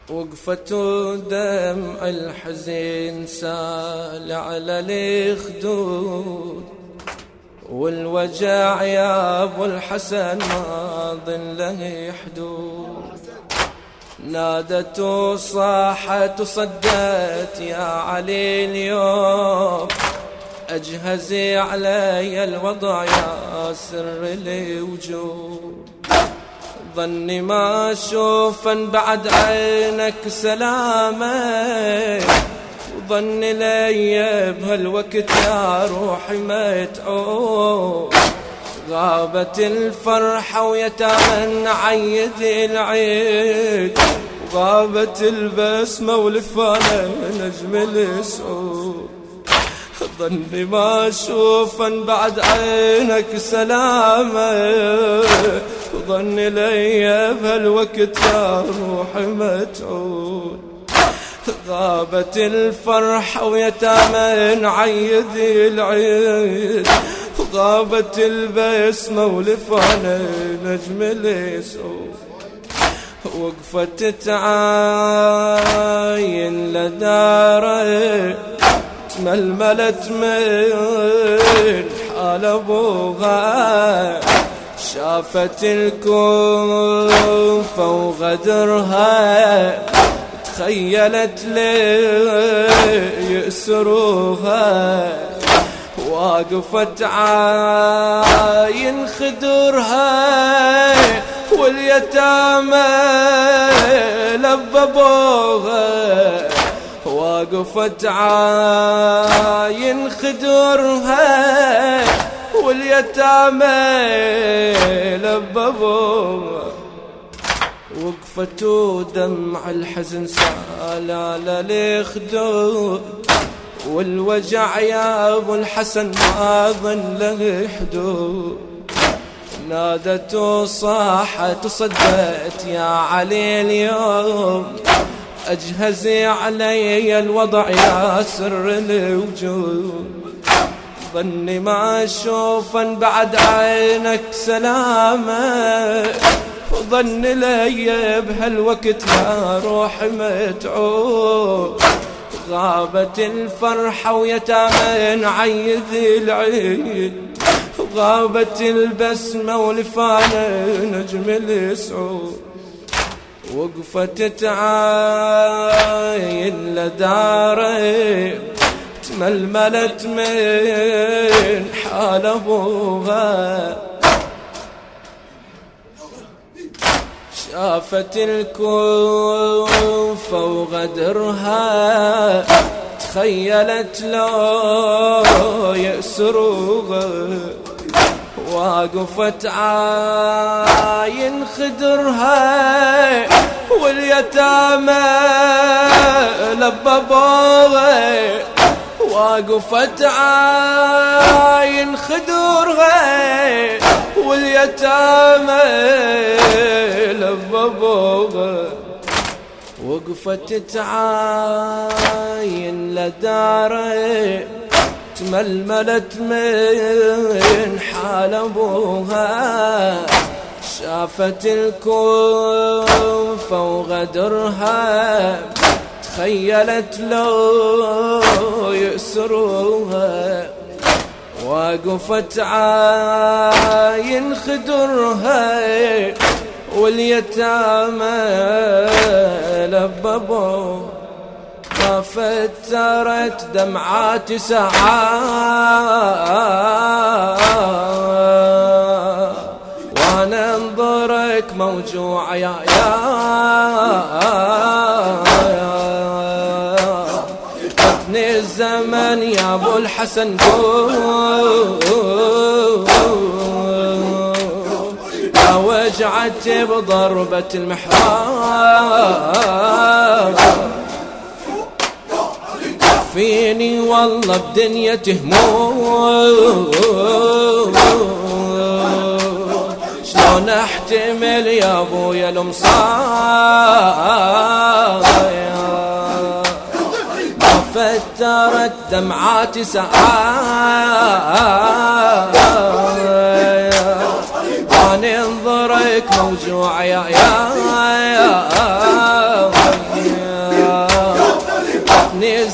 وقفة دمع الحزين سال على الخدود، والوجع يا ابو الحسن ما ظن له حدود. نادت وصاحت وصدت يا علي اليوم، اجهزي علي الوضع يا سر الوجود. ظني ما اشوفا بعد عينك سلامك، وظني لي بهالوقت يا روحي ما تعود. غابت الفرحة ويتامن عيد العيد، وغابت البسمة ولفانة نجم السعود. ظني ما اشوفا بعد عينك سلامة، وظني لي بهالوقت يا روحي ما تعود. غابت الفرحة ويتامن عيد العيد، وغابت البسمة ولفانة نجم السعود. وقفت تعاين لداره، تململت من حال ابوها، شافت الكوفة وغدرها، تخيلت لي يأسروها. واقفت عاين خدرها، واليتامى لببوها. واقفت عاين خدرها، واليتامى لببوها. وقفت ودمع الحزن سال على الخدود، والوجع يا ابو الحسن ما ظن له حدود. نادت وصاحت وصدت يا علي اليوم، اجهزي علي الوضع يا سر الوجود. ظني ما اشوفا بعد عينك سلامة، وظن لي بهالوقت يا روحي ما تعود. غابت الفرحة ويتامن عيد العيد، وغابت البسمة ولفانة نجم السعود. وقفت تعاين لداره، تململت من حال ابوها. شافت الكوفة وغدرها، تخيلت لو يأسروها. واقفت عاين خدرها، واليتامى لببوها. واقفت عاين خدرها، واليتامى لببوها. وقفت تعاين لداره، تململت من حال ابوها. شافت الكوفة وغدرها، تخيلت لو يأسروها. وقفت عاين خدرها، واليتامى لببوا. ففترت دمعات ساعات، وانا انظرك موجوع يا فاتني الزمن يا ابو الحسن وجعت بضربة المحراب. فيني والله بدنيا تهمون، شلون احتمل يا ابويا المصاب. فترت دمعاتي ساعات، وانا انظرك موجوع يا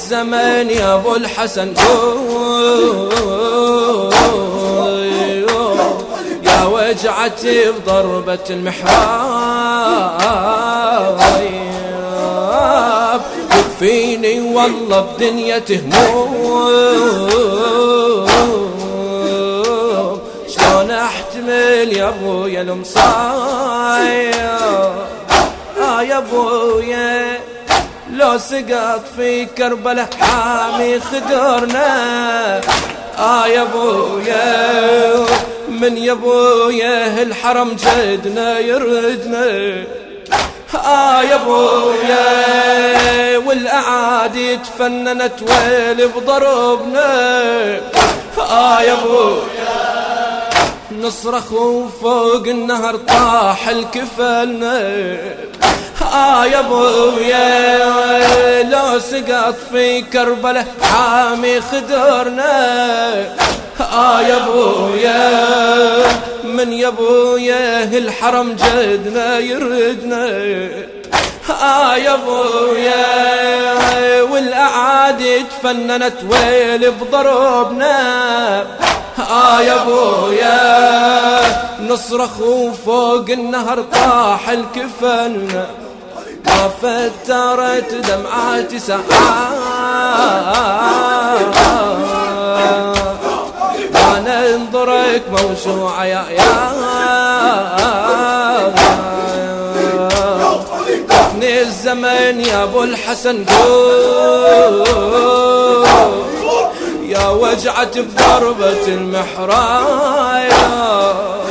الزمن يا ابو الحسن يا وجعتي بضربة المحراب يكفيني والله بدنيا هموم شلون احتمل يا ابويا المصايب يا ابويا لو سقط في كربلاء حامي خدرنا يا ابويا من يا ابويا الحرم جدنا يردنا يا ابويا والاعادي تفننت ويل بضربنا يا ابويا نصرخ وفوق النهر طاح الكفن يا ابويا لو سقط في كربلاء حامي خدرنا يا ابويا من يا ابويا الحرم جدنا يردنا يا ابويا والاعادي تفننت ويل بضربنا يا ابويا نصرخ وفوق النهر طاح الكفن ما فترت دمعاتي ساعات وانا انظرك موجوعة يا ابني الزمن يا ابو الحسن يا وجعة بضربة المحرايا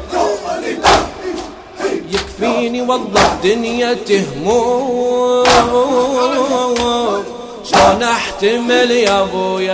يكفيني والله الدنيا هموم شلون احتمل يا ابويا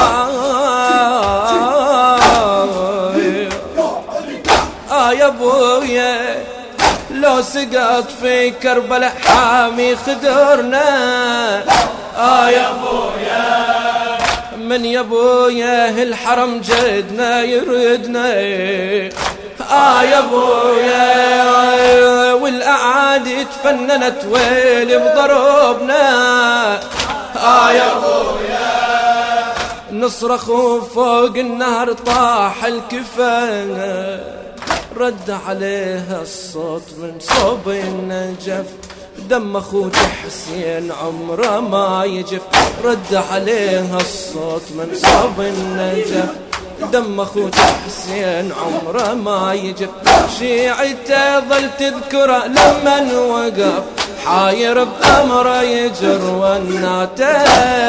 المصايب يا ابويا لو سقط في كربلاء حامي خدرنا يا ابويا من يا ابويا الحرم جدنا يردنا يا ابويا والاعادي تفننت ويل بضربنا يا ابويا نصرخ فوق النهر طاح الكفن رد عليها الصوت من صوب النجف دم اخوك حسين عمره ما يجف رد عليها الصوت من صوب النجف دم اخوك حسين عمره ما يجف شيعته ظل تذكره لمن وقف حاير بأمره يجر والناته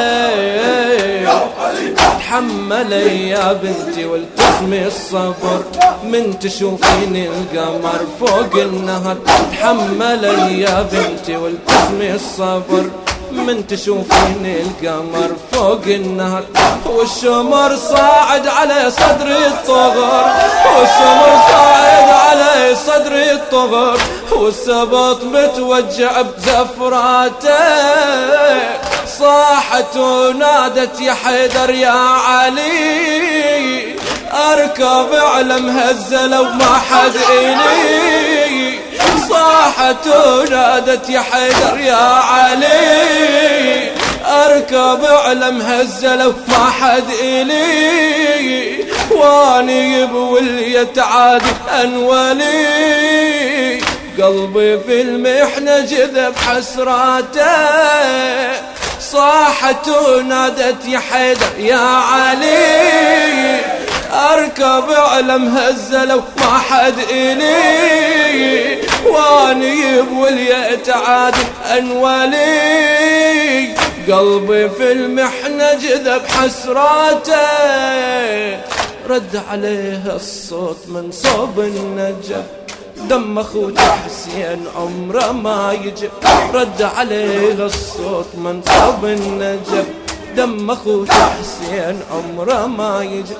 تحملي يا بنتي والتفمي الصبر من تشوفيني القمر فوق النهر تحملي يا بنتي والتفمي الصبر من تشوفيني القمر فوق النهر والشمر صاعد على صدري الطغر والشمر صاعد على صدري الطغر والسبط متوجع بزفراته صاحت ونادت يا حيدر يا علي اركب على مهزله وما حد إلي صاحت ونادت يا حيدر يا علي اركب على مهزله وما حد إلي واني بولية عادي انولي قلبي في المحنة جذب حسراته صاحت ونادت يا حيدر يا علي اركب على مهزله وما حد إلي واني بولية عادي انولي قلبي في المحنة جذب حسراته رد عليها الصوت من صوب النجف دم اخوك حسين عمره ما يجف رد عليها الصوت من صوب النجف دم اخوك حسين عمره ما يجف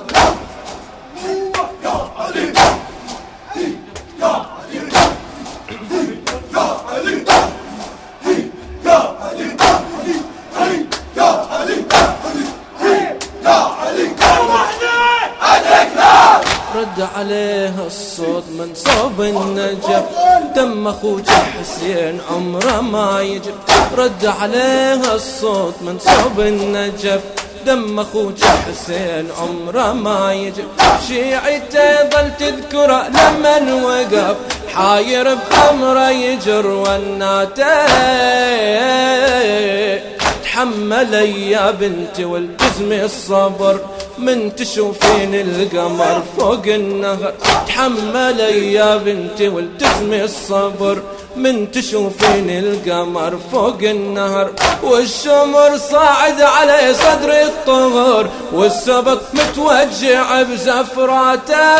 يا علي يا علي يا علي يا علي يا علي يا علي رد رد عليها الصوت من صوب النجف دم اخوك حسين عمره ما يجب رد عليها الصوت من صوب النجف دم اخوك حسين عمره ما يجب شيعته ظل تذكره لمن وقف حاير بأمره يجر والناته تحملي يا بنتي والتزمي الصبر من تشوفين القمر فوق النهر تحملي يا بنتي والتزمي الصبر من تشوفين القمر فوق النهر والشمر صاعد على صدر الطهر والسبط متوجع بزفراته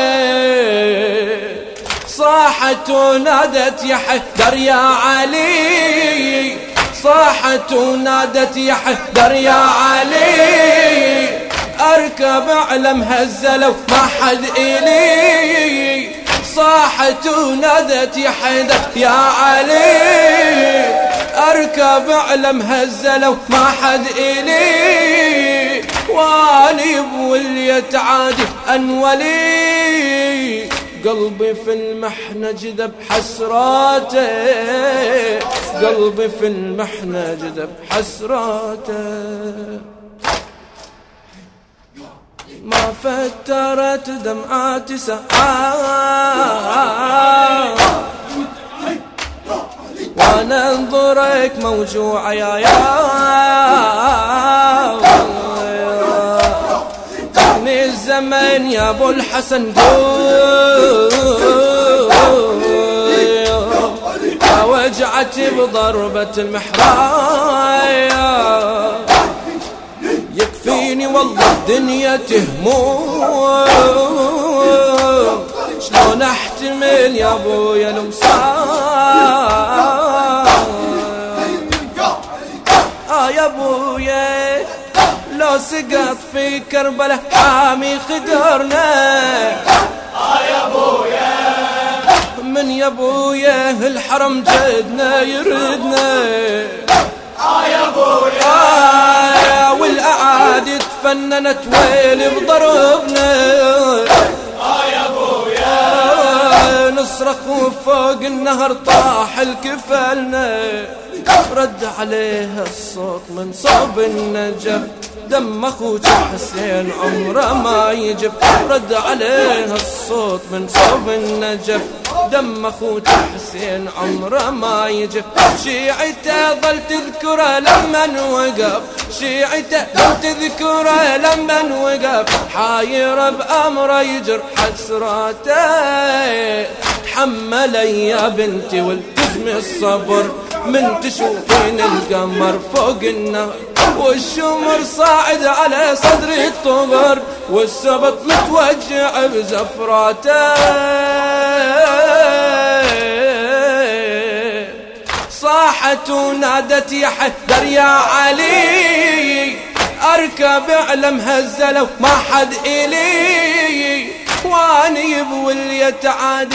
صاحت ونادت يا حيدر يا علي صاحت ونادت يا حيدر يا علي اركب على مهزله ما حد إلي صاحت ونادت يا حيدر يا علي اركب على مهزله ما حد إلي واني بولية عادي انولي قلبي في المحنة جذب حسراته قلبي في المحنة جذب حسراته ما فترت دمعاتي ساعات وانا انظرك موجوعة يا تغني الزمن يا ابو الحسن وجعتي بضربة المحرايا يكفيني والله الدنيا تهموم شلون احتمل يا ابويا المصاب يا ابويا لو سقط في كربله حامي خدرنا يا ابويا من يا ابويا الحرم جدنا يردنا يا ابويا والاعادي تفننت ويلي بضربنا يا ابويا نصرخ وفوق النهر طاح الكفلنا رد عليها الصوت من صوب النجف دم اخوك حسين عمره ما يجب رد عليها الصوت من صوب النجف دم اخوك حسين عمره ما يجب شيعته ظل تذكره لمن وقف شيعته ظل تذكره لمن وقف حاير بأمره يجر حسراته تحملي يا بنتي والتزمي الصبر من تشوفين القمر فوق النهر والشمر صاعد على صدر الطبر والسبط متوجع بزفراته صاحت ونادت يا حيدر يا علي اركب على مهزله ما حد إلي واني بولية عادي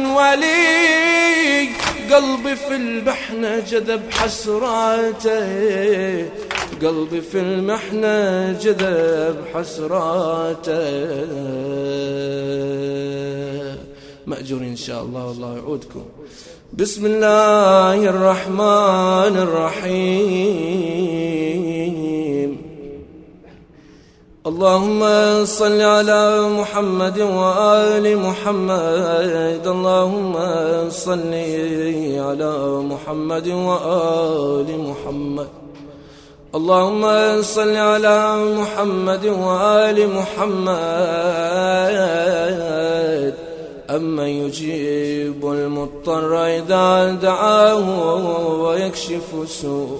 انولي قلبي في المحنة جذب حسراته قلبي في المحنة جذب حسراته مأجور إن شاء الله والله يعودكم بسم الله الرحمن الرحيم اللهم صل على محمد وآل محمد اللهم صل على محمد وآل محمد اللهم صل على محمد وآل محمد أما يجيب المضطر إذا دعاه ويكشف السوء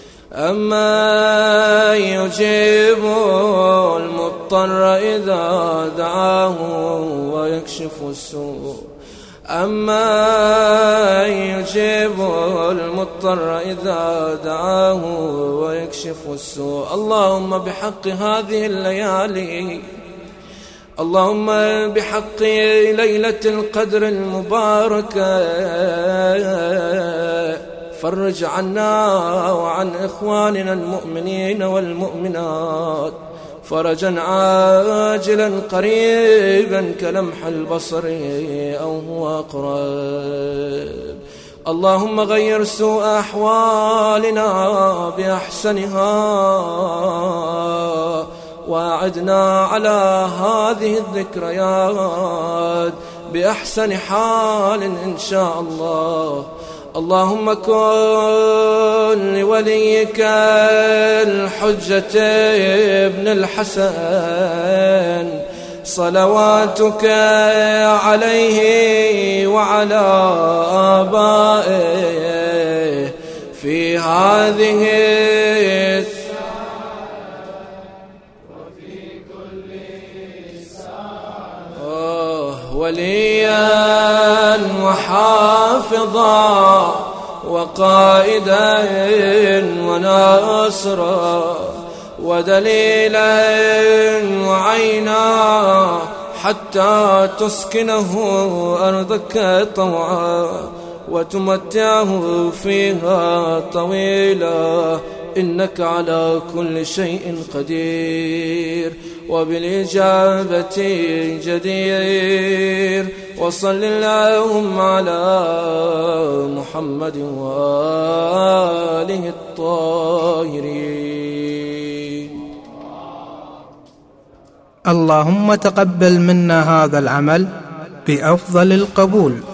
أما يجيب المضطر إذا دعاه ويكشف السوء أما يجيب المضطر إذا دعاه ويكشف السوء اللهم بحق هذه الليالي اللهم بحق ليلة القدر المباركة فرج عنا وعن إخواننا المؤمنين والمؤمنات فرجا عاجلا قريبا كلمح البصر أو هو أقرب. اللهم غير سوء أحوالنا بأحسنها وأعدنا على هذه الذكريات بأحسن حال إن شاء الله. اللهم كن لوليك الحجة ابن الحسن صلواتك عليه وعلى آبائه في هذه وفي كل ساعة وليا وحافظا وقائدا وناصرا ودليلا وعينا حتى تسكنه أرضك طوعا وتمتعه فيها طويلا إنك على كل شيء قدير وبالإجابة جدير. وصل اللهم على محمد وآله الطاهرين. اللهم تقبل منا هذا العمل بأفضل القبول.